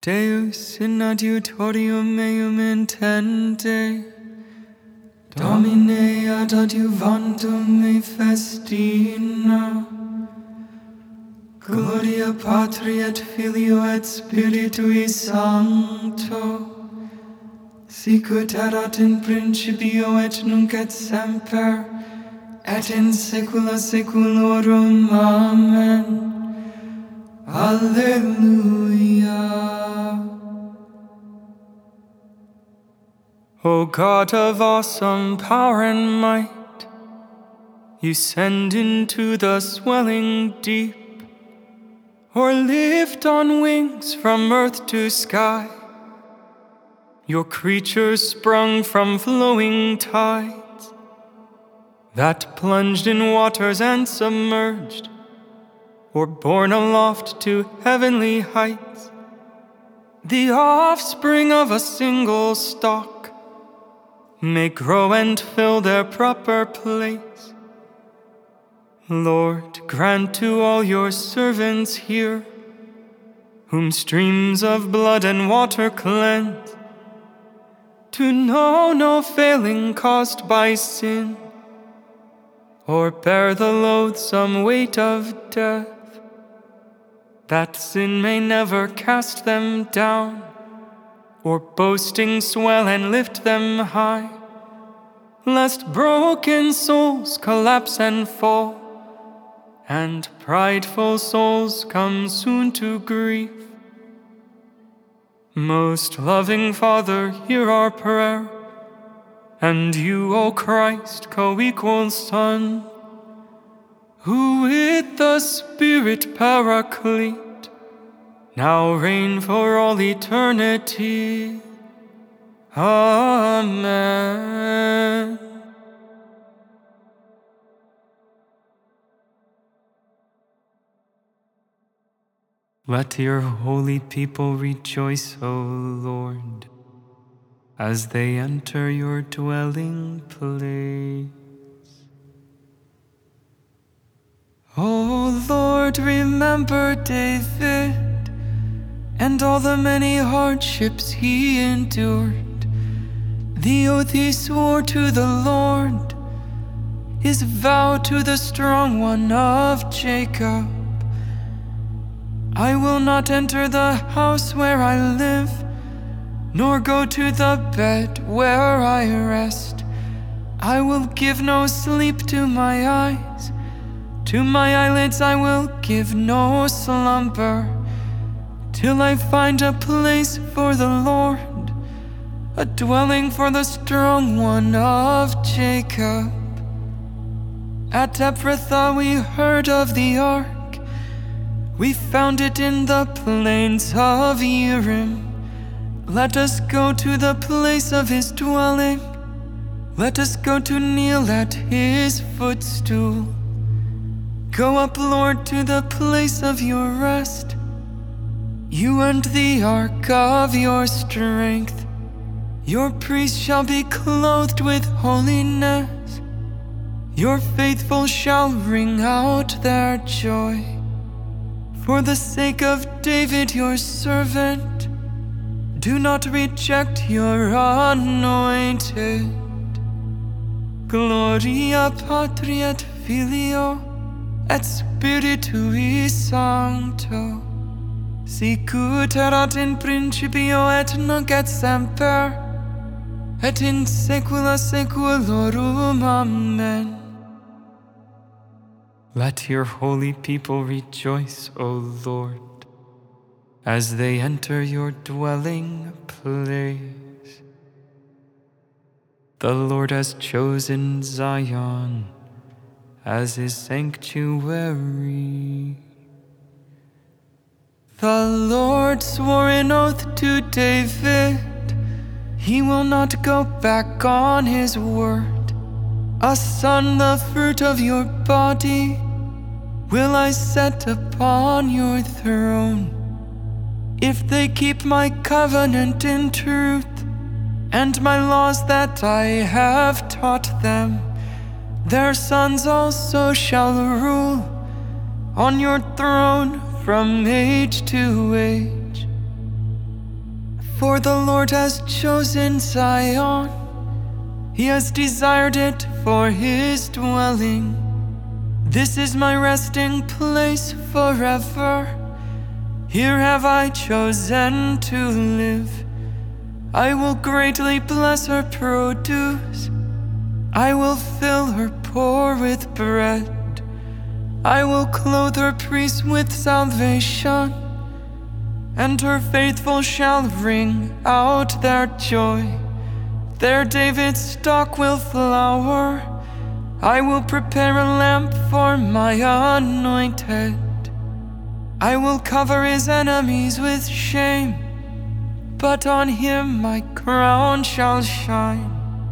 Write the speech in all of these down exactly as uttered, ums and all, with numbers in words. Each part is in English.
Deus in adiutorium meum intende, Domine ad adiuvantum me festina, Gloria Patri et Filio et Spiritui Sancto, sicut erat in principio et nunc et semper, et in saecula saeculorum. Amen. Alleluia. O God of awesome power and might, you send into the swelling deep, or lift on wings from earth to sky, your creatures sprung from flowing tides, that plunged in waters and submerged, or borne aloft to heavenly heights, the offspring of a single stalk, may grow and fill their proper place. Lord, grant to all your servants here, whom streams of blood and water cleanse, to know no failing caused by sin, or bear the loathsome weight of death, that sin may never cast them down, or boasting swell and lift them high, lest broken souls collapse and fall, and prideful souls come soon to grief. Most loving Father, hear our prayer, and you, O Christ, co-equal Son, who with the Spirit Paraclete now reign for all eternity. Amen. Let your holy people rejoice, O Lord, as they enter your dwelling place. O Lord, remember David and all the many hardships he endured, the oath he swore to the Lord, his vow to the strong one of Jacob. I will not enter the house where I live, nor go to the bed where I rest. I will give no sleep to my eyes, to my eyelids I will give no slumber, till I find a place for the Lord, a dwelling for the strong one of Jacob. At Ephrathah we heard of the ark, we found it in the plains of Urim. Let us go to the place of his dwelling, let us go to kneel at his footstool. Go up, Lord, to the place of your rest, you and the ark of your strength. Your priests shall be clothed with holiness, your faithful shall ring out their joy. For the sake of David your servant, do not reject your anointed. Gloria Patri et Filio et Spiritui Sancto, sicut erat in principio et nunc et semper, et in saecula saeculorum. Amen. Let your holy people rejoice, O Lord, as they enter your dwelling place. The Lord has chosen Zion as his sanctuary. The Lord swore an oath to David, he will not go back on his word. A son, the fruit of your body, will I set upon your throne. If they keep my covenant in truth, and my laws that I have taught them, their sons also shall rule on your throne from age to age. For the Lord has chosen Zion, He has desired it for His dwelling. This is my resting place forever. Here have I chosen to live. I will greatly bless her produce. I will fill her poor with bread. I will clothe her priests with salvation, and her faithful shall ring out their joy. There David's stock will flower. I will prepare a lamp for my anointed. I will cover his enemies with shame, but on him my crown shall shine.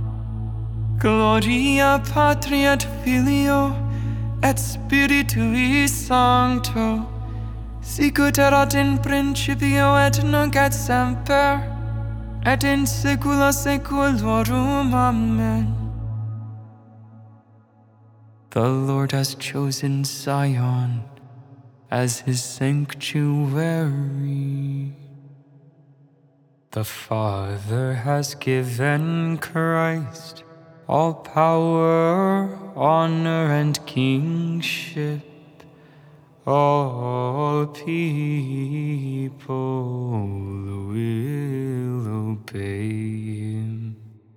Gloria Patri et Filio et Spiritui Sancto, sicut erat in principio et nunc et semper, et in saecula saeculorum. Amen. The Lord has chosen Zion as His sanctuary. The Father has given Christ all power, honor, and kingship. All people will obey Him.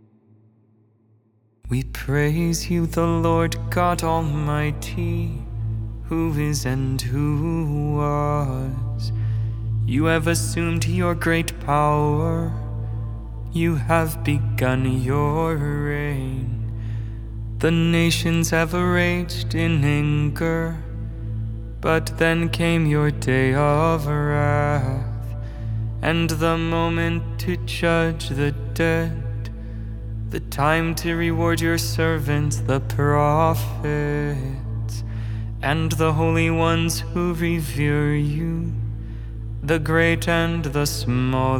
We praise You, the Lord God Almighty, who is and who was. You have assumed Your great power. You have begun Your reign. The nations have raged in anger, but then came Your day of wrath, and the moment to judge the dead, the time to reward Your servants, the prophets, and the holy ones who revere You, the great and the small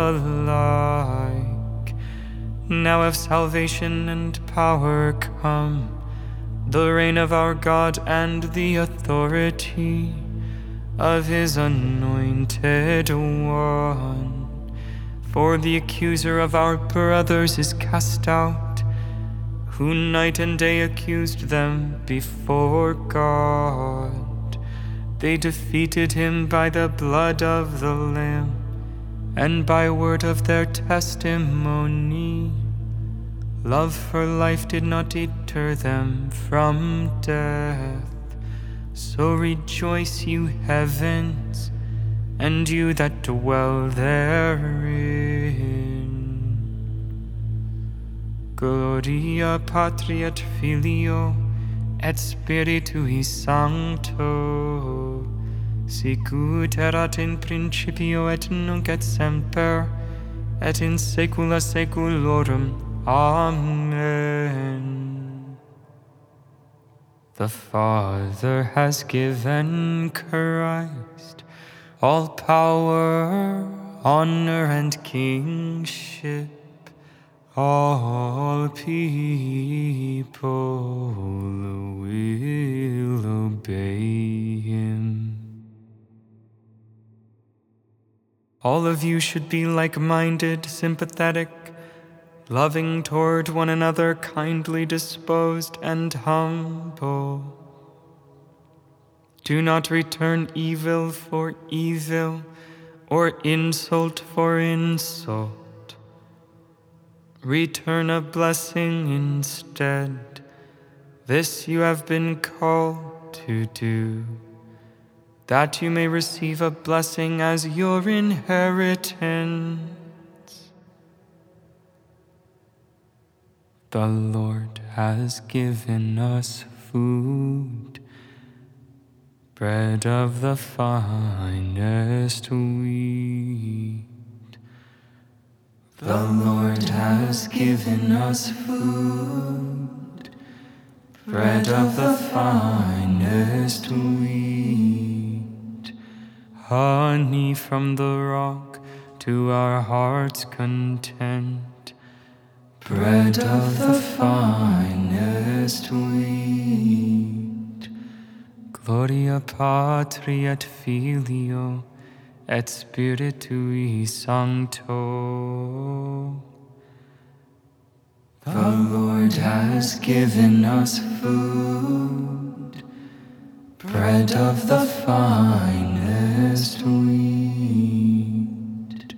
alike. Now have salvation and power come, the reign of our God and the authority of His anointed one. For the accuser of our brothers is cast out, who night and day accused them before God. They defeated him by the blood of the Lamb and by word of their testimony. Love for life did not deter them from death. So rejoice, you heavens, and you that dwell therein. Gloria Patri et Filio et Spiritui Sancto, sicut erat in principio et nunc et semper, et in saecula saeculorum. Amen. The Father has given Christ all power, honor, and kingship. All people will obey Him. All of you should be like-minded, sympathetic, loving toward one another, kindly disposed, and humble. Do not return evil for evil or insult for insult. Return a blessing instead. This you have been called to do, that you may receive a blessing as your inheritance. The Lord has given us food, bread of the finest wheat. The Lord has given us food, bread of the finest wheat, honey from the rock to our heart's content, bread of the finest wheat. Gloria Patri et Filio et Spiritui Sancto. The Lord has given us food, bread of the finest wheat.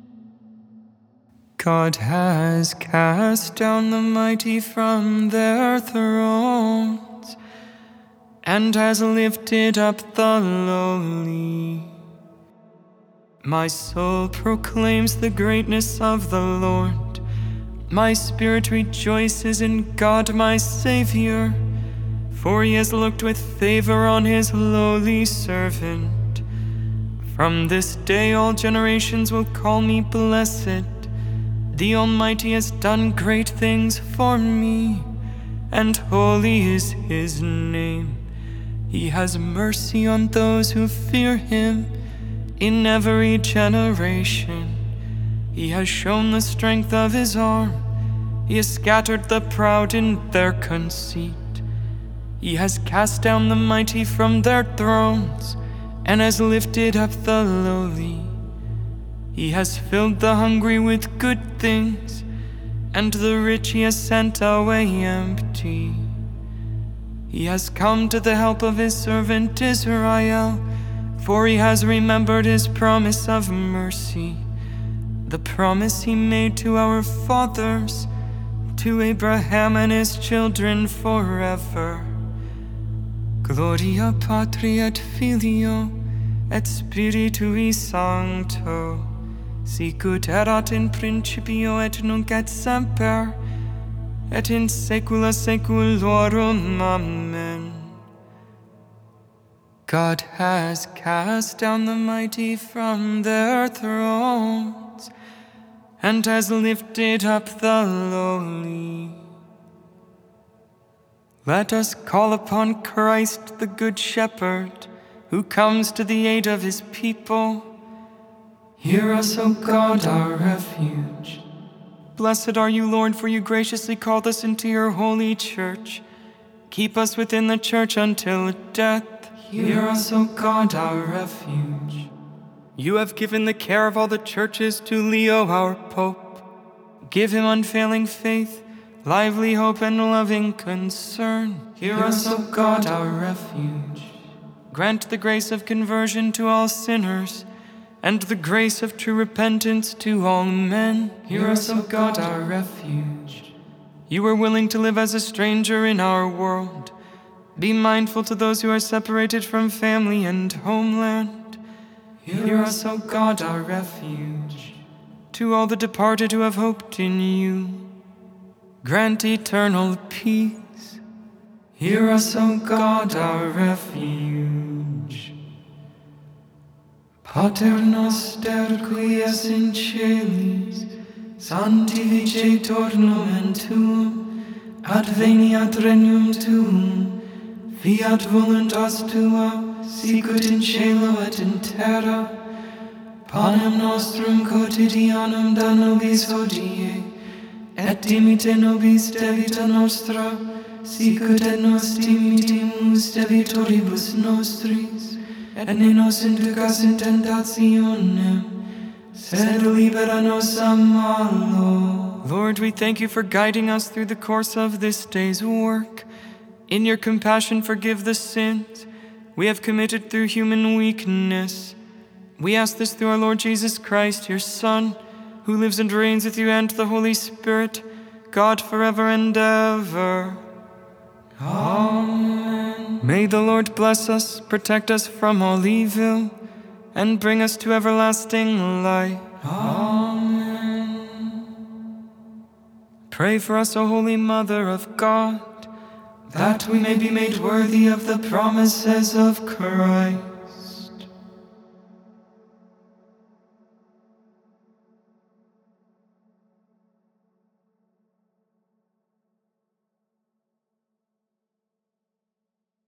God has cast down the mighty from their thrones, and has lifted up the lowly. My soul proclaims the greatness of the Lord. My spirit rejoices in God my Savior, for he has looked with favor on his lowly servant. From this day all generations will call me blessed. The Almighty has done great things for me, and holy is his name. He has mercy on those who fear him in every generation. He has shown the strength of his arm. He has scattered the proud in their conceit. He has cast down the mighty from their thrones, and has lifted up the lowly. He has filled the hungry with good things, and the rich he has sent away empty. He has come to the help of his servant Israel, for he has remembered his promise of mercy, the promise he made to our fathers, to Abraham and his children forever. Gloria Patri et Filio et Spiritui Sancto, sicut erat in principio et nunc et semper, et in saecula saeculorum. Amen. God has cast down the mighty from their thrones, and has lifted up the lowly. Let us call upon Christ the Good Shepherd, who comes to the aid of his people. Hear us, O God, our refuge. Blessed are you, Lord, for you graciously called us into your holy church. Keep us within the church until death. Hear us, O God, our refuge. You have given the care of all the churches to Leo, our Pope. Give him unfailing faith, lively hope, and loving concern. Hear us, O God, our refuge. Grant the grace of conversion to all sinners, and the grace of true repentance to all men. Hear us, O God, our refuge. You are willing to live as a stranger in our world. Be mindful to those who are separated from family and homeland. Hear us, O God, our refuge. To all the departed who have hoped in you, grant eternal peace. Hear us, O God, our refuge. Pater noster qui es in celis, sanctificetur nomen tuum, adveniat regnum tuum, fiat voluntas tua, sicut in cielo et in terra. Panem nostrum quotidianum da nobis hodie, et dimite nobis debita nostra, sicut et nos dimitimus debitoribus nostris, et ne nos inducas in tentationem, sed libera nos a malo. Lord, we thank you for guiding us through the course of this day's work. In your compassion, forgive the sins we have committed through human weakness. We ask this through our Lord Jesus Christ, your Son, who lives and reigns with you and the Holy Spirit, God forever and ever. Amen. May the Lord bless us, protect us from all evil, and bring us to everlasting life. Amen. Pray for us, O Holy Mother of God, that we may be made worthy of the promises of Christ.